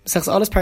One of the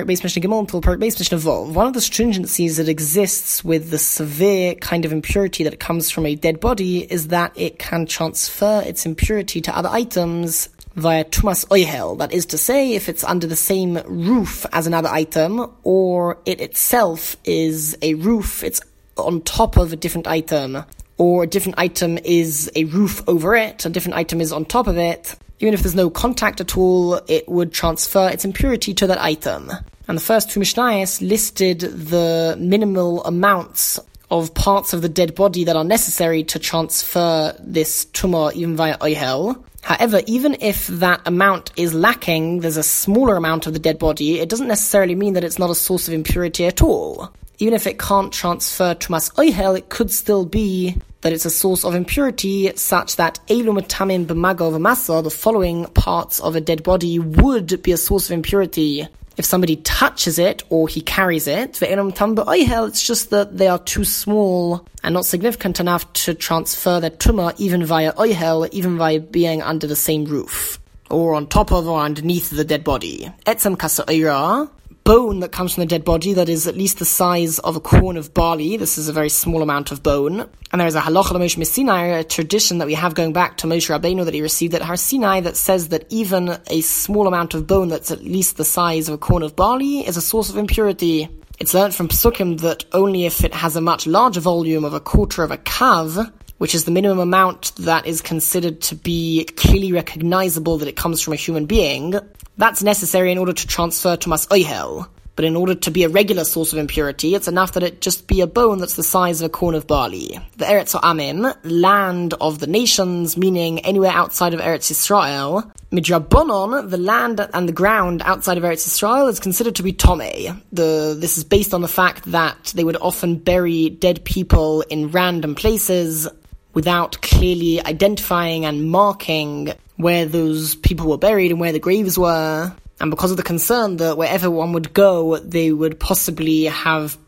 stringencies that exists with the severe kind of impurity that comes from a dead body is that it can transfer its impurity to other items via tumas oihel. That is to say, if it's under the same roof as another item, or it itself is a roof, it's on top of a different item, or a different item is a roof over it, a different item is on top of it. Even if there's no contact at all, it would transfer its impurity to that item. And the first two Mishnayos listed the minimal amounts of parts of the dead body that are necessary to transfer this tumah even via oihel. However, even if that amount is lacking, there's a smaller amount of the dead body, it doesn't necessarily mean that it's not a source of impurity at all. Even if it can't transfer tumas oihel, it could still be that it's a source of impurity such that elu metamim b'maga v'masa, the following parts of a dead body, would be a source of impurity if somebody touches it or he carries it. Ve'elu metamim b'oihel, it's just that they are too small and not significant enough to transfer their tumah even via oihel, even via being under the same roof, or on top of or underneath the dead body. Etzem kasa'ira, bone that comes from the dead body that is at least the size of a corn of barley. This is a very small amount of bone. And there is a halacha Moshe Sinai, a tradition that we have going back to Moshe Rabbeinu that he received at Har Sinai, that says that even a small amount of bone that's at least the size of a corn of barley is a source of impurity. It's learnt from Psukim that only if it has a much larger volume of a quarter of a kav, which is the minimum amount that is considered to be clearly recognizable that it comes from a human being, that's necessary in order to transfer tumas oihel. But in order to be a regular source of impurity, it's enough that it just be a bone that's the size of a corn of barley. The Eretz Ha'amim, land of the nations, meaning anywhere outside of Eretz Yisrael, Midrabanon, the land and the ground outside of Eretz Yisrael, is considered to be tomei. This is based on the fact that they would often bury dead people in random places without clearly identifying and marking where those people were buried and where the graves were. And because of the concern that wherever one would go, they would possibly have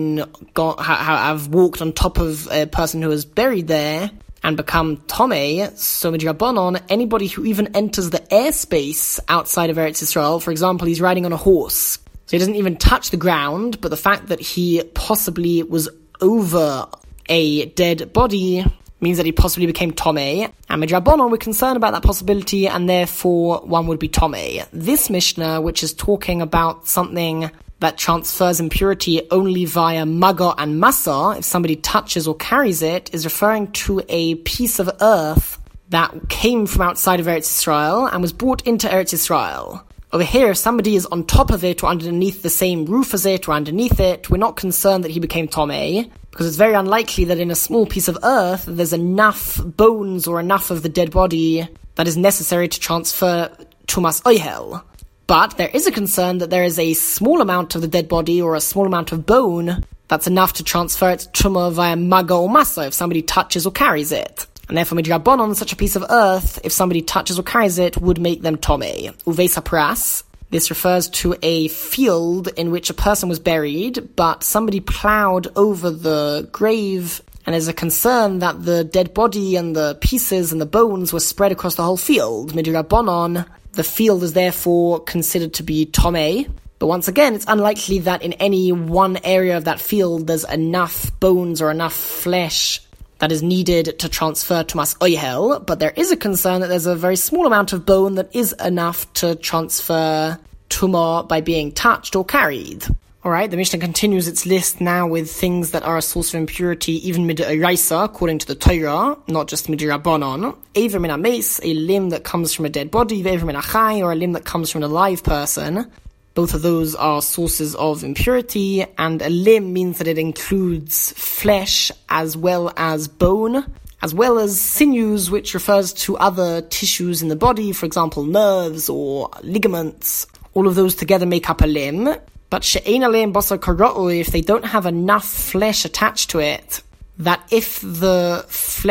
walked on top of a person who was buried there and become tomei, so midrabanon, anybody who even enters the airspace outside of Eretz Yisrael, for example, he's riding on a horse, so he doesn't even touch the ground, but the fact that he possibly was over a dead body means that he possibly became tomei, and midrabanon, we're concerned about that possibility, and therefore one would be tomei. This Mishnah, which is talking about something that transfers impurity only via maga and masa, if somebody touches or carries it, is referring to a piece of earth that came from outside of Eretz Yisrael and was brought into Eretz Yisrael. Over here, if somebody is on top of it or underneath the same roof as it or underneath it, we're not concerned that he became tomei, because it's very unlikely that in a small piece of earth there's enough bones or enough of the dead body that is necessary to transfer tumas oihel. But there is a concern that there is a small amount of the dead body or a small amount of bone that's enough to transfer its tumah via maga or masa if somebody touches or carries it. And therefore, midrabanon, such a piece of earth, if somebody touches or carries it, would make them tomei. Uveis hapras, this refers to a field in which a person was buried, but somebody plowed over the grave, and there's a concern that the dead body and the pieces and the bones were spread across the whole field. Midrabanon, the field is therefore considered to be tomei. But once again, it's unlikely that in any one area of that field there's enough bones or enough flesh that is needed to transfer tumas oihel, but there is a concern that there's a very small amount of bone that is enough to transfer tumah by being touched or carried. Alright, the Mishnah continues its list now with things that are a source of impurity, even midoraisa, according to the Torah, not just midrabanon. Eiver min hameis, a limb that comes from a dead body, ve'eiver min hachai, or a limb that comes from an alive person. Both of those are sources of impurity, and a limb means that it includes flesh as well as bone, as well as sinews, which refers to other tissues in the body, for example, nerves or ligaments. All of those together make up a limb. But she'ein aleim basar kara'u, if they don't have enough flesh attached to it, that if the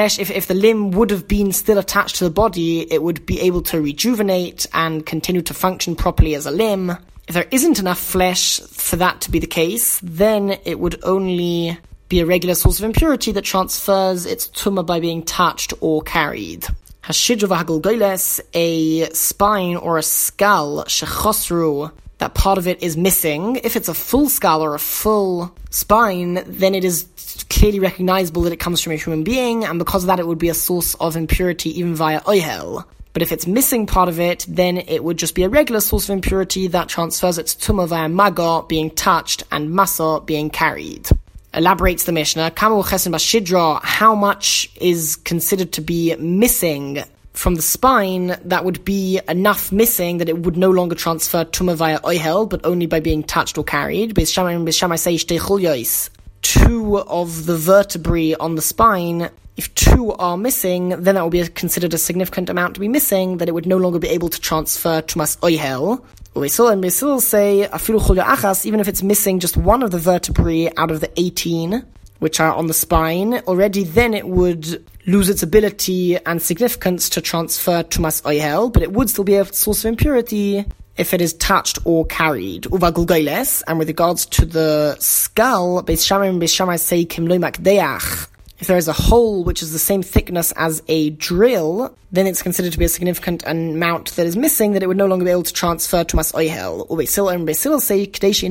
limb would have been still attached to the body, it would be able to rejuvenate and continue to function properly as a limb. If there isn't enough flesh for that to be the case, then it would only be a regular source of impurity that transfers its tumah by being touched or carried. Hashidru v'hagulgoles, a spine or a skull, shechosru, that part of it is missing. If it's a full skull or a full spine, then it is clearly recognizable that it comes from a human being, and because of that it would be a source of impurity even via oihel. But if it's missing part of it, then it would just be a regular source of impurity that transfers its tumah via maga, being touched, and masa, being carried. Elaborates the Mishnah, Kamu Chesed Bashidra, how much is considered to be missing from the spine that would be enough missing that it would no longer transfer tumah via oihel, but only by being touched or carried. Beis Shammai say shtei chulyos, 2 of the vertebrae on the spine. If 2 are missing, then that will be considered a significant amount to be missing, that it would no longer be able to transfer tumas oihel. Beisil and Beisil say, afilu chulya achas, even if it's missing just 1 of the vertebrae out of the 18, which are on the spine, already then it would lose its ability and significance to transfer tumas oihel, but it would still be a source of impurity if it is touched or carried. Uva gulgailes, and with regards to the skull, Beis Shammai say kimloi makdeach. If there is a hole which is the same thickness as a drill, then it's considered to be a significant amount that is missing, that it would no longer be able to transfer to mas oihel. Or Beisil say,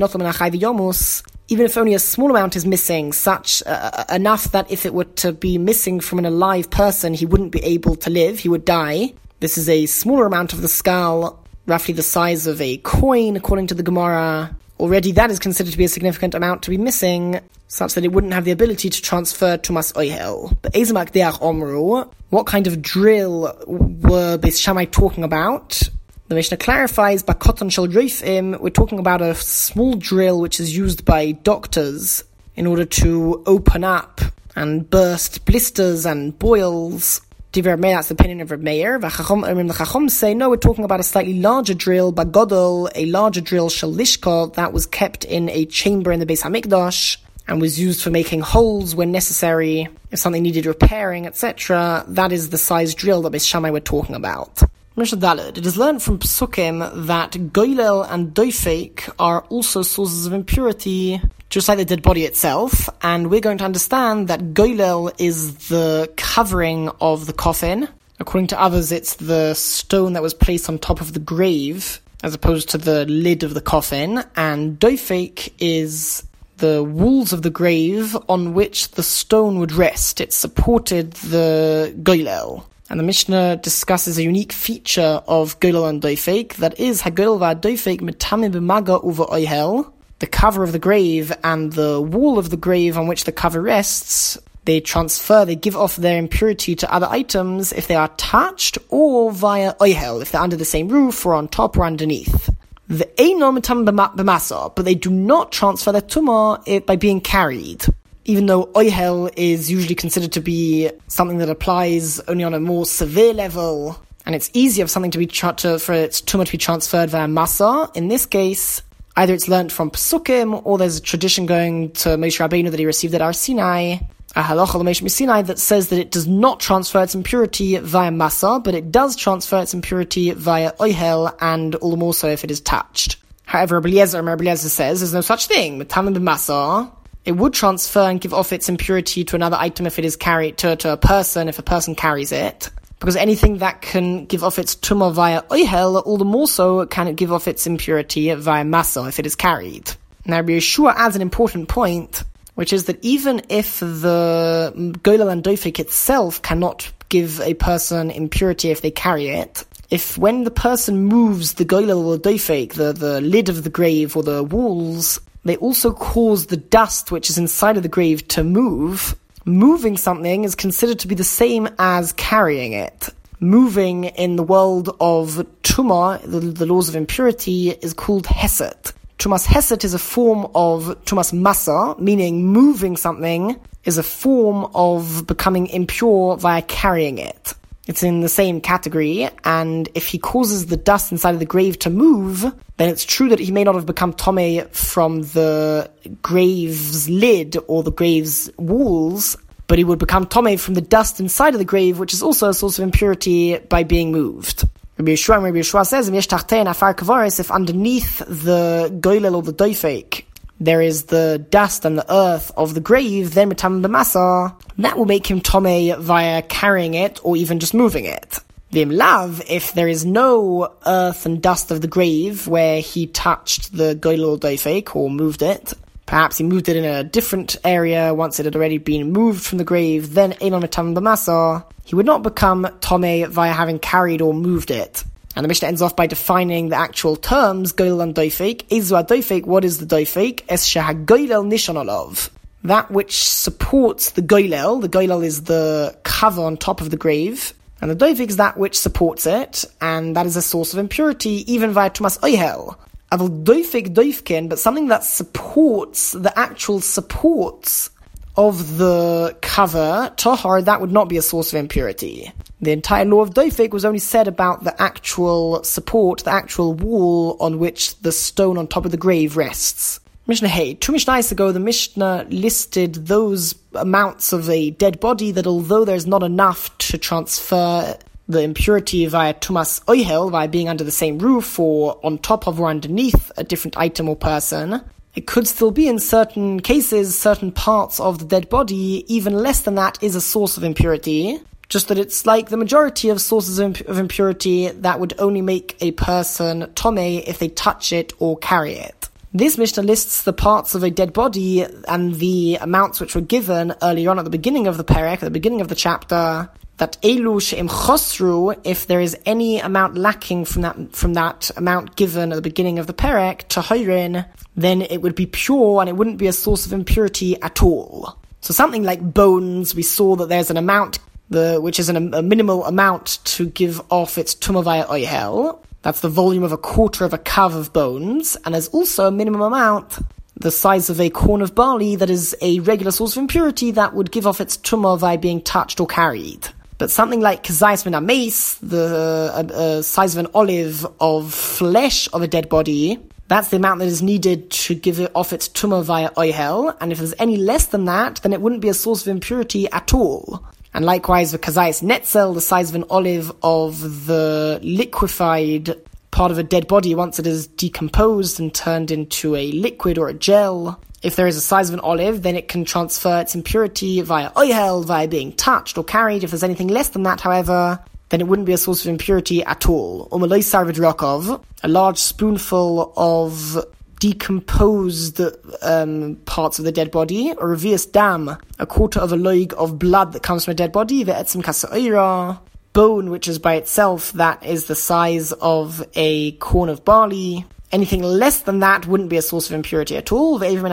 even if only a small amount is missing, such enough that if it were to be missing from an alive person, he wouldn't be able to live, he would die. This is a smaller amount of the skull, roughly the size of a coin, according to the Gemara. Already that is considered to be a significant amount to be missing, such that it wouldn't have the ability to transfer to mas oihel. But Ezemak Deach Omru, what kind of drill were Beis Shammai talking about? The Mishnah clarifies, Bakoton Shel Reifim, we're talking about a small drill which is used by doctors in order to open up and burst blisters and boils. That's the opinion of Reb Meir. The Chacham say, no, we're talking about a slightly larger drill, Bagodol, a larger drill, Shel Lishka, that was kept in a chamber in the Beis HaMikdash, and was used for making holes when necessary, if something needed repairing, etc. That is the size drill that Beis Shammai were talking about. Mishnah Daled, it is learned from Psukim that Goylel and Doifek are also sources of impurity, just like the dead body itself, and we're going to understand that Goylel is the covering of the coffin. According to others, it's the stone that was placed on top of the grave, as opposed to the lid of the coffin, and Doifek is the walls of the grave on which the stone would rest. It supported the Goylel. And the Mishnah discusses a unique feature of Goylel and Doifek, that is, HaGoylel v'Doifek mitame b'maga uva oihel. The cover of the grave and the wall of the grave on which the cover rests, they give off their impurity to other items if they are touched, or via oihel, if they're under the same roof or on top or underneath. The eino mitam b'masa, but they do not transfer their tumah by being carried. Even though oihel is usually considered to be something that applies only on a more severe level, and it's easier for something to be for its tumah to be transferred via masa, in this case, either it's learnt from Pesukim, or there's a tradition going to Moshe Rabbeinu that he received at Har Sinai, a halacha l'Moshe Sinai that says that it does not transfer its impurity via masa, but it does transfer its impurity via oihel, and all the more so if it is touched. However, Rabbi Eliezer says there's no such thing. Mitam b'masa, it would transfer and give off its impurity to another item if it is carried to a person, if a person carries it. Because anything that can give off its tumah via oihel, all the more so can it give off its impurity via masa if it is carried. Now, Rabbi Yeshua adds an important point, which is that even if the Goylel and Doifek itself cannot give a person impurity if they carry it, if when the person moves the Goylel or Doifek, the lid of the grave or the walls, they also cause the dust which is inside of the grave to move. Moving something is considered to be the same as carrying it. Moving in the world of Tumah, the laws of impurity, is called Hesed. Tumas Hesed is a form of Tumas Masa, meaning moving something is a form of becoming impure via carrying it. It's in the same category, and if he causes the dust inside of the grave to move, then it's true that he may not have become Tomei from the grave's lid or the grave's walls, but he would become Tomei from the dust inside of the grave, which is also a source of impurity by being moved. Rabbi Yeshua says, if underneath the Goylel or the Doifek there is the dust and the earth of the grave, then mitam b'masa, that will make him tomei via carrying it or even just moving it. Vim lav, if there is no earth and dust of the grave where he touched the goylel doifek or moved it, perhaps he moved it in a different area once it had already been moved from the grave, then Einon Metam B'Masa, he would not become Tomei via having carried or moved it. And the Mishnah ends off by defining the actual terms, goylel and doifek. Ezu doifek, what is the doifek? Es shehagoylel nishon olav. That which supports the goylel is the cover on top of the grave, and the doifek is that which supports it, and that is a source of impurity, even via tumas oihel. Aval doifek doifkin, but something that supports, the actual supports of the cover, tohar, that would not be a source of impurity. The entire law of doifek was only said about the actual support, the actual wall on which the stone on top of the grave rests. Mishnah Hey, 2 Mishnahs ago, the Mishnah listed those amounts of a dead body that although there's not enough to transfer the impurity via tumas oihel, via being under the same roof or on top of or underneath a different item or person, it could still be in certain cases, certain parts of the dead body, even less than that is a source of impurity. Just that it's like the majority of sources of impurity that would only make a person tomei if they touch it or carry it. This Mishnah lists the parts of a dead body and the amounts which were given earlier on at the beginning of the perek, at the beginning of the chapter, that elu she'im chosru, if there is any amount lacking from that amount given at the beginning of the perek, tahirin, then it would be pure and it wouldn't be a source of impurity at all. So something like bones, we saw that there's an amount, which is a minimal amount to give off its tumah via oihel. That's the volume of a quarter of a kav of bones, and there's also a minimum amount, the size of a corn of barley, that is a regular source of impurity that would give off its tumah via being touched or carried. But something like kazayis min hameis, the size of an olive of flesh of a dead body, that's the amount that is needed to give it off its tumah via oihel, and if there's any less than that, then it wouldn't be a source of impurity at all. And likewise, the kazayis netzel, the size of an olive of the liquefied part of a dead body once it is decomposed and turned into a liquid or a gel. If there is a size of an olive, then it can transfer its impurity via oihel, via being touched or carried. If there's anything less than that, however, then it wouldn't be a source of impurity at all. Umaloi sarvidrakov, a large spoonful of decomposed parts of the dead body, or revius dam, a quarter of a loig of blood that comes from a dead body, ve'etzim kasa'ira, bone which is by itself, that is the size of a corn of barley. Anything less than that wouldn't be a source of impurity at all. And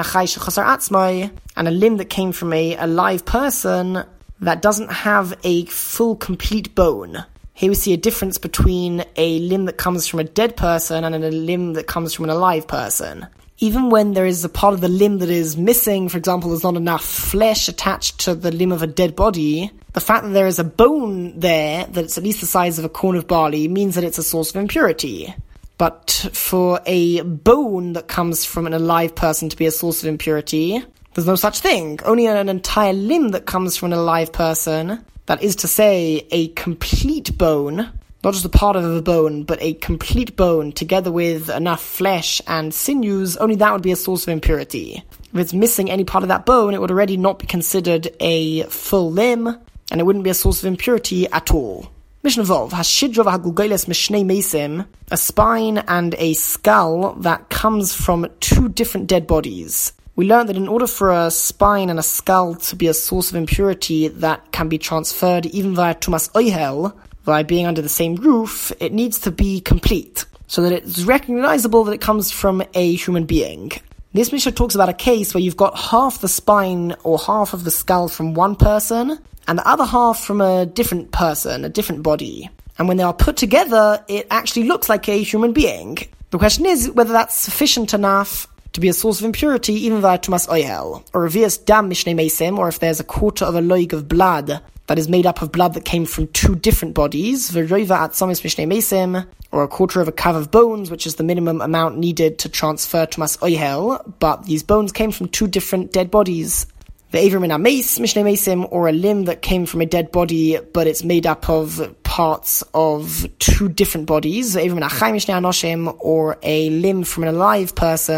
a limb that came from a live person that doesn't have a full complete bone. Here we see a difference between a limb that comes from a dead person and a limb that comes from an alive person. Even when there is a part of the limb that is missing, for example, there's not enough flesh attached to the limb of a dead body, the fact that there is a bone there that's at least the size of a corn of barley means that it's a source of impurity. But for a bone that comes from an alive person to be a source of impurity, there's no such thing. Only an entire limb that comes from an alive person, that is to say, a complete bone, not just a part of a bone, but a complete bone together with enough flesh and sinews, only that would be a source of impurity. If it's missing any part of that bone, it would already not be considered a full limb, and it wouldn't be a source of impurity at all. Mishnah Vov, Hashidra v'hagulgeles mishnei mesim, a spine and a skull that comes from 2 different dead bodies. We learned that in order for a spine and a skull to be a source of impurity that can be transferred even via tumas oihel, via being under the same roof, it needs to be complete, so that it's recognizable that it comes from a human being. This Mishnah talks about a case where you've got half the spine or half of the skull from one person, and the other half from a different person, a different body. And when they are put together, it actually looks like a human being. The question is whether that's sufficient enough to be a source of impurity even via tumas oihel, or revius dam mishnei mesim, or if there's a quarter of a loig of blood that is made up of blood that came from 2 different bodies, v'roiva atzomis mishnei mesim, or a quarter of a kav of bones, which is the minimum amount needed to transfer tumas oihel, but these bones came from 2 different dead bodies. The Aver min hameis mishnei mesim, or a limb that came from a dead body, but it's made up of parts of 2 different bodies. The Aver min hachai mishnei anoshim, or a limb from an alive person,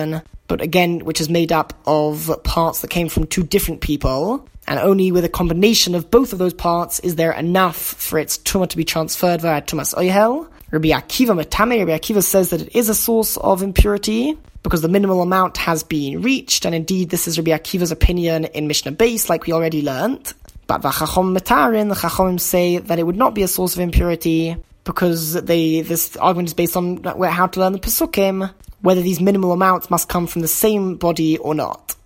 but again, which is made up of parts that came from two different people, and only with a combination of both of those parts is there enough for its tumah to be transferred via tumas oihel. Rabbi Akiva Matame, Rabbi Akiva says that it is a source of impurity, because the minimal amount has been reached, and indeed this is Rabbi Akiva's opinion in Mishnah Beis, like we already learnt. But V'chachom Metarin, the Chachomim say that it would not be a source of impurity, because this argument is based on how to learn the Pesukim, whether these minimal amounts must come from the same body or not.